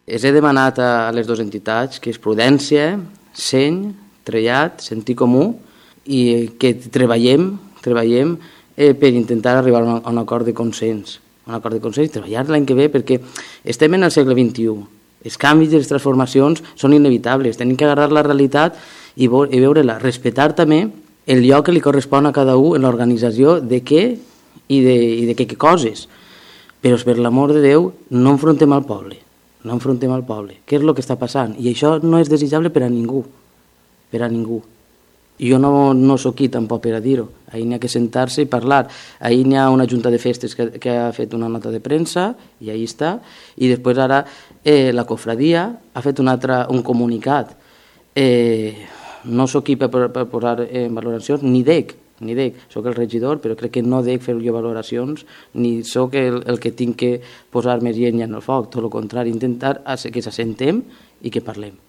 He demanat a les dues entitats que és prudència, seny, trellat, sentit comú, i que treballem per intentar arribar a un acord de consens. Un acord de consens i treballar l'any que ve, perquè estem en el segle XXI. Els canvis i les transformacions són inevitables. Tenim que agarrar la realitat i veure-la. Respectar també el lloc que li correspon a cada un en l'organització de què i de què coses. Però, per l'amor de Déu, no enfrontem al poble. No enfrontem al poble. Què és el que està passant? I això no és desitjable per a ningú. Per a ningú. Jo no sóc qui tampoc per a dir-ho. Ahir n'hi ha que sentar-se i parlar. Ahir n'hi ha una junta de festes que ha fet una nota de premsa i ahí està. I després ara la cofradia ha fet un comunicat. No sóc qui per posar en valoracions, ni dec. Soc el regidor, però crec que no dec fer jo valoracions, ni sóc el que tinc que posar més llenya en el foc, tot el contrari, intentar que s'assentem i que parlem.